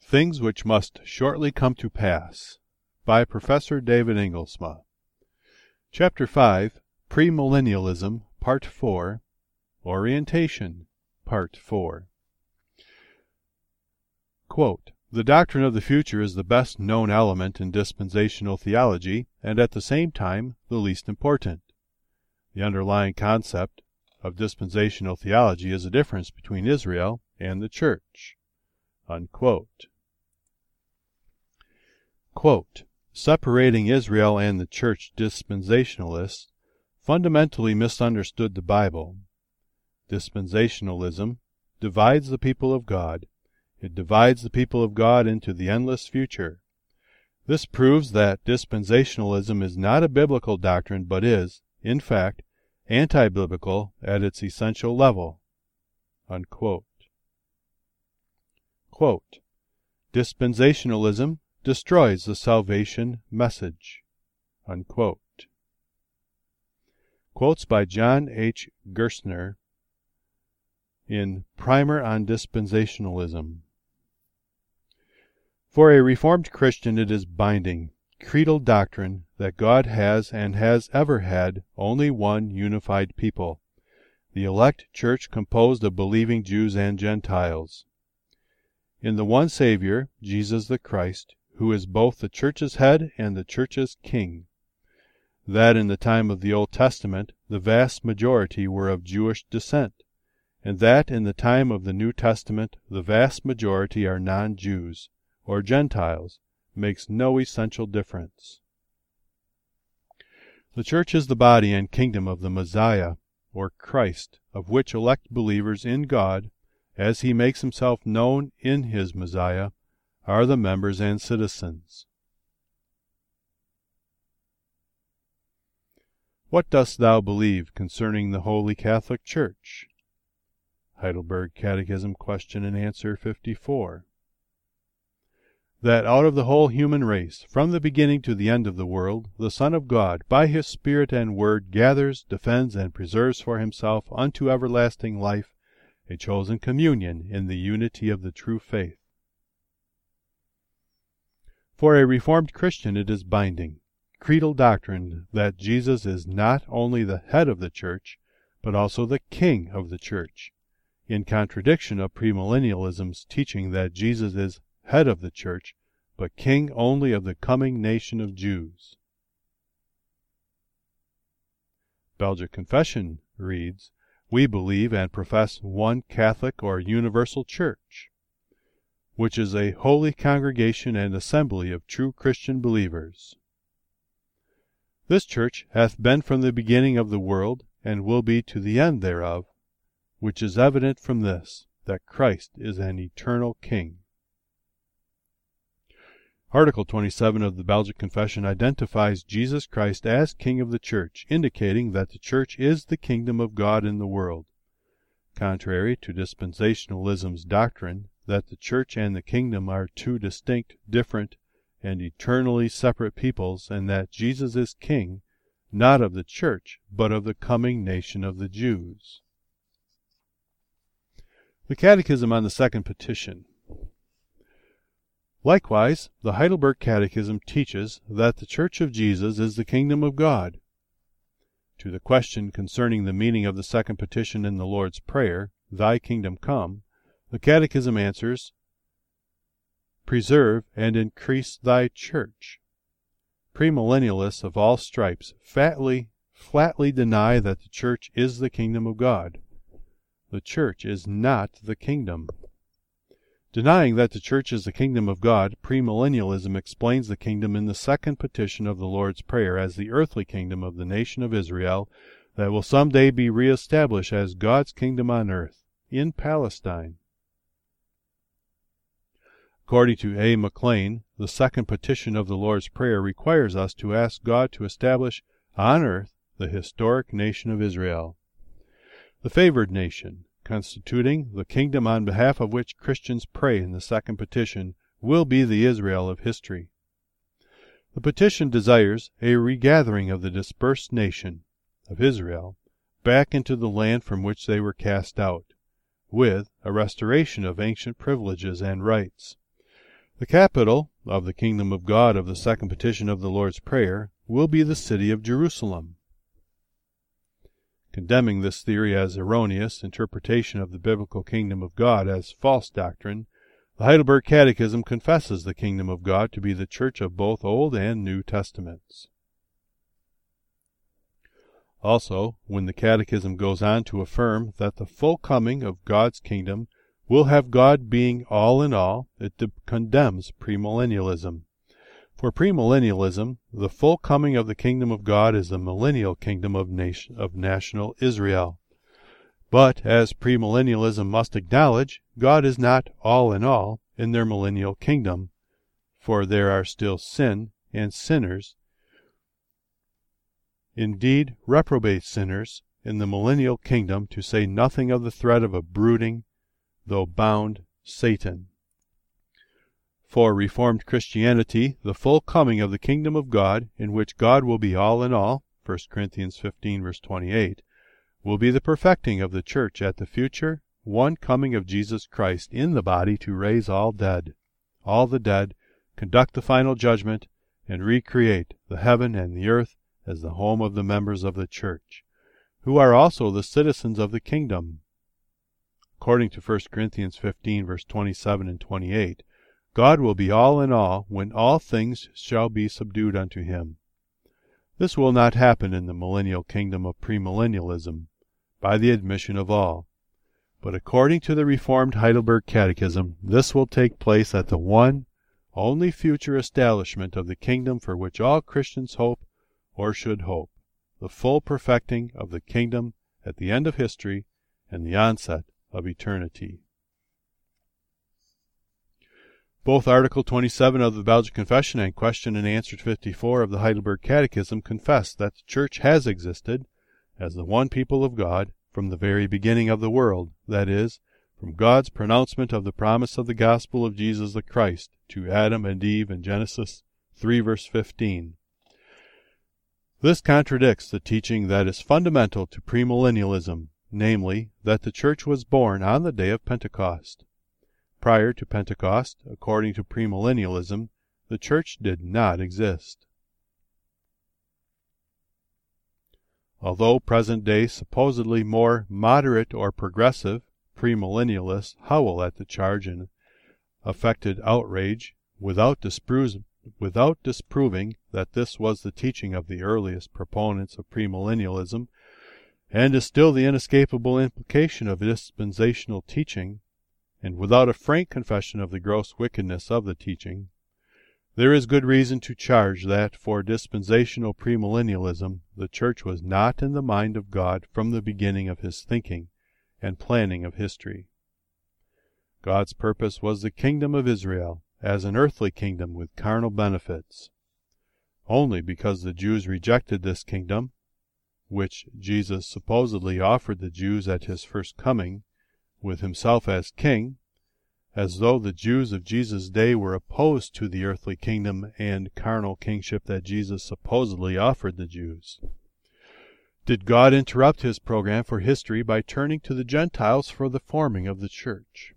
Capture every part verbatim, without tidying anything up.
Things Which Must Shortly Come to Pass by Professor David Inglesma. Chapter five, Premillennialism, Part four, Orientation, Part four. Quote, "The doctrine of the future is the best known element in dispensational theology, and at the same time the least important. The underlying concept of dispensational theology is a difference between Israel and the Church." Unquote. Quote, "Separating Israel and the Church dispensationalists fundamentally misunderstood the Bible. Dispensationalism divides the people of God. It divides the people of God into the endless future. This proves that dispensationalism is not a biblical doctrine, but is, in fact, anti-biblical at its essential level." Unquote. Quote, "Dispensationalism destroys the salvation message." Unquote. Quotes by John H. Gerstner in Primer on Dispensationalism. For a Reformed Christian it is binding, creedal doctrine that God has and has ever had only one unified people, the elect church composed of believing Jews and Gentiles. In the one Savior, Jesus the Christ, who is both the church's head and the church's king. That in the time of the Old Testament the vast majority were of Jewish descent, and that in the time of the New Testament the vast majority are non-Jews, or Gentiles, makes no essential difference. The church is the body and kingdom of the Messiah, or Christ, of which elect believers in God, as he makes himself known in his Messiah, are the members and citizens. What dost thou believe concerning the Holy Catholic Church? Heidelberg Catechism, Question and Answer fifty-four. That out of the whole human race, from the beginning to the end of the world, the Son of God, by his Spirit and Word, gathers, defends, and preserves for himself unto everlasting life a chosen communion in the unity of the true faith. For a Reformed Christian it is binding, creedal doctrine that Jesus is not only the head of the Church, but also the king of the Church, in contradiction of premillennialism's teaching that Jesus is head of the Church, but king only of the coming nation of Jews. Belgic Confession reads, "We believe and profess one Catholic or universal Church, which is a holy congregation and assembly of true Christian believers. This Church hath been from the beginning of the world, and will be to the end thereof, which is evident from this, that Christ is an eternal King." Article twenty-seven of the Belgic Confession identifies Jesus Christ as King of the Church, indicating that the Church is the kingdom of God in the world. Contrary to dispensationalism's doctrine that the Church and the kingdom are two distinct, different, and eternally separate peoples, and that Jesus is King, not of the Church, but of the coming nation of the Jews. The Catechism on the Second Petition. Likewise, the Heidelberg Catechism teaches that the Church of Jesus is the kingdom of God. To the question concerning the meaning of the second petition in the Lord's Prayer, "Thy kingdom come," the Catechism answers, "Preserve and increase thy Church." Premillennialists of all stripes fatly, flatly deny that the Church is the kingdom of God. The Church is not the kingdom. Denying that the Church is the kingdom of God, premillennialism explains the kingdom in the second petition of the Lord's Prayer as the earthly kingdom of the nation of Israel that will someday be reestablished as God's kingdom on earth, in Palestine. According to A. McLean, the second petition of the Lord's Prayer requires us to ask God to establish on earth the historic nation of Israel, the favored nation, constituting the kingdom on behalf of which Christians pray in the second petition, will be the Israel of history. The petition desires a regathering of the dispersed nation of Israel back into the land from which they were cast out, with a restoration of ancient privileges and rights. The capital of the kingdom of God of the second petition of the Lord's Prayer will be the city of Jerusalem. Condemning this theory as erroneous interpretation of the biblical kingdom of God as false doctrine, the Heidelberg Catechism confesses the kingdom of God to be the church of both Old and New Testaments. Also, when the Catechism goes on to affirm that the full coming of God's kingdom will have God being all in all, it de- condemns premillennialism. For premillennialism, the full coming of the kingdom of God is the millennial kingdom of, nation, of national Israel. But, as premillennialism must acknowledge, God is not all in all in their millennial kingdom, for there are still sin and sinners, indeed reprobate sinners, in the millennial kingdom, to say nothing of the threat of a brooding, though bound, Satan. For Reformed Christianity, the full coming of the kingdom of God, in which God will be all in all, First Corinthians fifteen, verse twenty-eight, will be the perfecting of the church at the future, one coming of Jesus Christ in the body to raise all dead, all the dead, conduct the final judgment, and recreate the heaven and the earth as the home of the members of the church, who are also the citizens of the kingdom. According to First Corinthians fifteen, verse twenty-seven and twenty-eight, God will be all in all when all things shall be subdued unto him. This will not happen in the millennial kingdom of premillennialism, by the admission of all. But according to the Reformed Heidelberg Catechism, this will take place at the one, only future establishment of the kingdom for which all Christians hope or should hope, the full perfecting of the kingdom at the end of history and the onset of eternity. Both Article twenty-seven of the Belgic Confession and Question and Answer fifty-four of the Heidelberg Catechism confess that the Church has existed as the one people of God from the very beginning of the world, that is, from God's pronouncement of the promise of the gospel of Jesus the Christ to Adam and Eve in Genesis three, verse fifteen. This contradicts the teaching that is fundamental to premillennialism, namely, that the Church was born on the day of Pentecost. Prior to Pentecost, according to premillennialism, the Church did not exist. Although present-day, supposedly more moderate or progressive premillennialists howl at the charge in affected outrage, without, dispro- without disproving that this was the teaching of the earliest proponents of premillennialism, and is still the inescapable implication of dispensational teaching, and without a frank confession of the gross wickedness of the teaching, there is good reason to charge that for dispensational premillennialism the Church was not in the mind of God from the beginning of his thinking and planning of history. God's purpose was the kingdom of Israel as an earthly kingdom with carnal benefits. Only because the Jews rejected this kingdom, which Jesus supposedly offered the Jews at his first coming, with himself as king, as though the Jews of Jesus' day were opposed to the earthly kingdom and carnal kingship that Jesus supposedly offered the Jews. Did God interrupt his program for history by turning to the Gentiles for the forming of the church?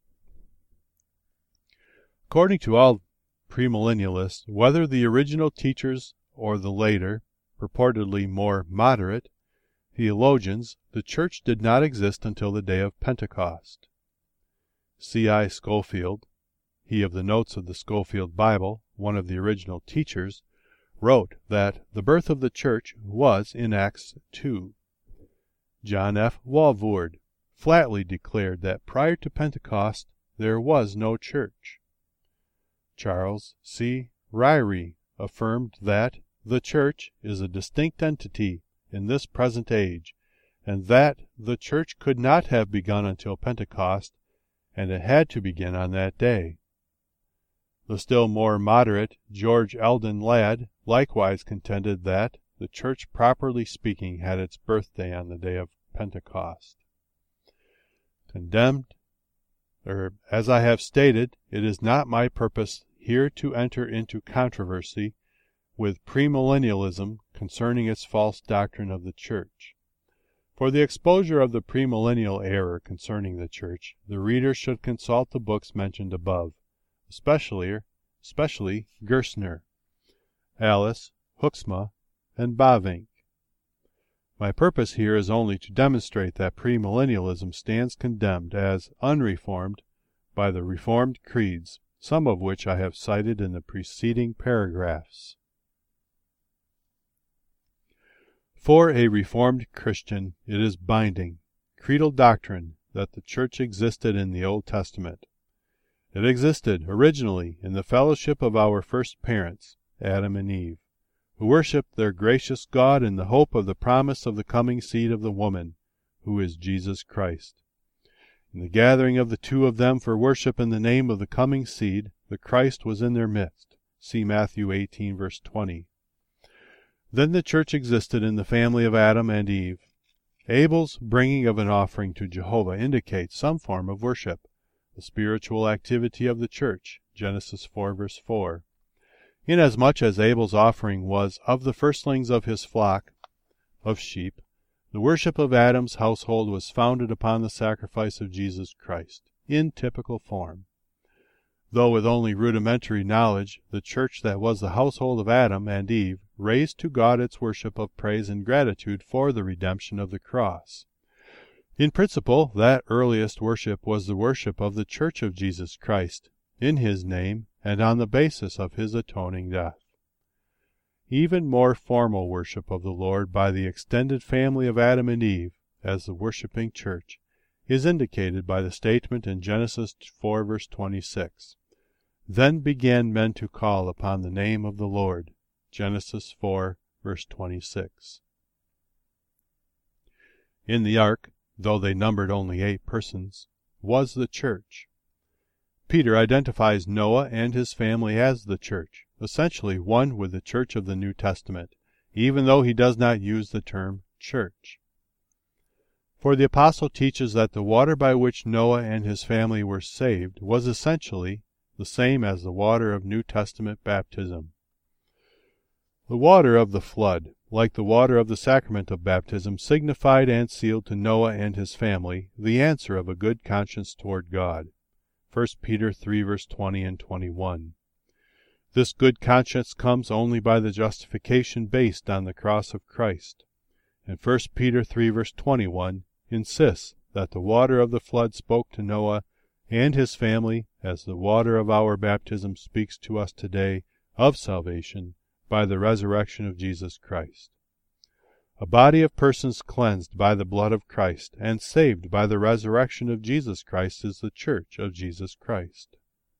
According to all premillennialists, whether the original teachers or the later, purportedly more moderate, theologians, the Church did not exist until the day of Pentecost. C I Scofield, he of the Notes of the Scofield Bible, one of the original teachers, wrote that the birth of the Church was in Acts two. John F. Walvoord flatly declared that prior to Pentecost there was no church. Charles C. Ryrie affirmed that the Church is a distinct entity in this present age, and that the Church could not have begun until Pentecost, and it had to begin on that day. The still more moderate George Eldon Ladd likewise contended that the Church, properly speaking, had its birthday on the day of Pentecost. Condemned, or as I have stated, it is not my purpose here to enter into controversy with premillennialism concerning its false doctrine of the Church. For the exposure of the premillennial error concerning the Church, the reader should consult the books mentioned above, especially, especially Gerstner, Alice, Hoeksma, and Bavinck. My purpose here is only to demonstrate that premillennialism stands condemned as unreformed by the Reformed creeds, some of which I have cited in the preceding paragraphs. For a Reformed Christian, it is binding, creedal doctrine that the Church existed in the Old Testament. It existed originally in the fellowship of our first parents, Adam and Eve, who worshipped their gracious God in the hope of the promise of the coming seed of the woman, who is Jesus Christ. In the gathering of the two of them for worship in the name of the coming seed, the Christ was in their midst. See Matthew eighteen, verse twenty. Then the Church existed in the family of Adam and Eve. Abel's bringing of an offering to Jehovah indicates some form of worship, the spiritual activity of the Church, Genesis four, verse four. Inasmuch as Abel's offering was of the firstlings of his flock of sheep, the worship of Adam's household was founded upon the sacrifice of Jesus Christ, in typical form. Though with only rudimentary knowledge, the Church that was the household of Adam and Eve raised to God its worship of praise and gratitude for the redemption of the cross. In principle, that earliest worship was the worship of the Church of Jesus Christ, in His name, and on the basis of His atoning death. Even more formal worship of the Lord by the extended family of Adam and Eve, as the worshiping Church, is indicated by the statement in Genesis four, verse twenty-six. Then began men to call upon the name of the Lord. Genesis four, verse twenty-six. In the ark, though they numbered only eight persons, was the Church. Peter identifies Noah and his family as the Church, essentially one with the Church of the New Testament, even though he does not use the term church. For the apostle teaches that the water by which Noah and his family were saved was essentially the same as the water of New Testament baptism. The water of the flood, like the water of the sacrament of baptism, signified and sealed to Noah and his family the answer of a good conscience toward God. First Peter three, verse twenty and twenty-one. This good conscience comes only by the justification based on the cross of Christ. And First Peter three, verse twenty-one insists that the water of the flood spoke to Noah and his family as the water of our baptism speaks to us today of salvation by the resurrection of Jesus Christ. A body of persons cleansed by the blood of Christ and saved by the resurrection of Jesus Christ is the Church of Jesus Christ.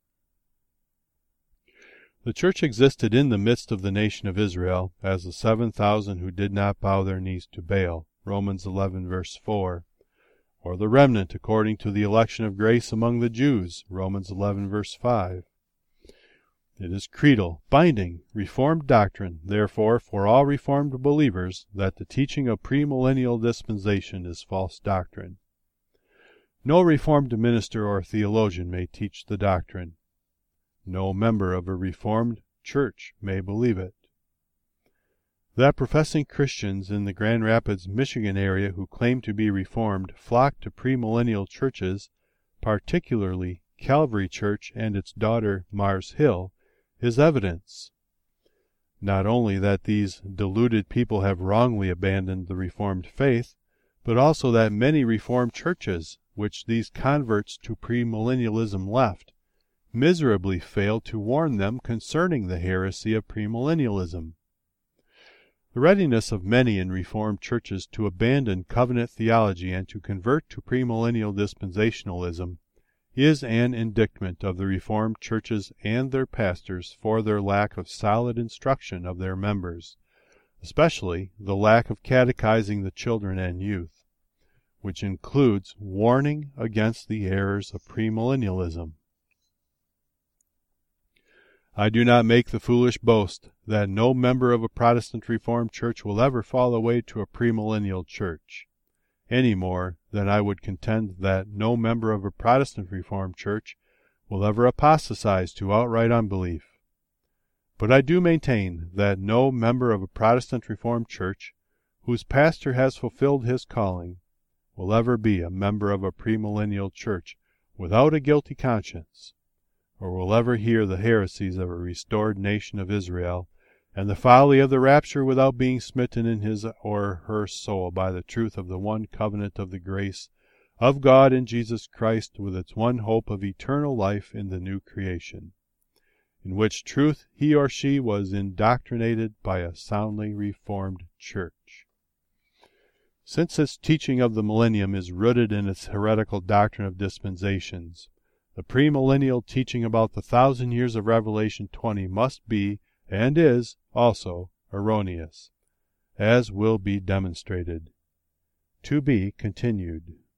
The Church existed in the midst of the nation of Israel as the seven thousand who did not bow their knees to Baal, Romans eleven, verse four, or the remnant according to the election of grace among the Jews, Romans eleven, verse five. It is creedal, binding, Reformed doctrine, therefore, for all Reformed believers, that the teaching of premillennial dispensation is false doctrine. No Reformed minister or theologian may teach the doctrine. No member of a Reformed church may believe it. That professing Christians in the Grand Rapids, Michigan area who claim to be Reformed flock to premillennial churches, particularly Calvary Church and its daughter Mars Hill, is evidence, not only that these deluded people have wrongly abandoned the Reformed faith, but also that many Reformed churches, which these converts to premillennialism left, miserably failed to warn them concerning the heresy of premillennialism. The readiness of many in Reformed churches to abandon covenant theology and to convert to premillennial dispensationalism is an indictment of the Reformed churches and their pastors for their lack of solid instruction of their members, especially the lack of catechizing the children and youth, which includes warning against the errors of premillennialism. I do not make the foolish boast that no member of a Protestant Reformed church will ever fall away to a premillennial church, any more than I would contend that no member of a Protestant Reformed church will ever apostatize to outright unbelief. But I do maintain that no member of a Protestant Reformed church, whose pastor has fulfilled his calling, will ever be a member of a premillennial church without a guilty conscience, or will ever hear the heresies of a restored nation of Israel, and the folly of the rapture without being smitten in his or her soul by the truth of the one covenant of the grace of God in Jesus Christ, with its one hope of eternal life in the new creation, in which truth he or she was indoctrinated by a soundly reformed church. Since its teaching of the millennium is rooted in its heretical doctrine of dispensations, the premillennial teaching about the thousand years of Revelation twenty must be, and is, also erroneous, as will be demonstrated. To be continued.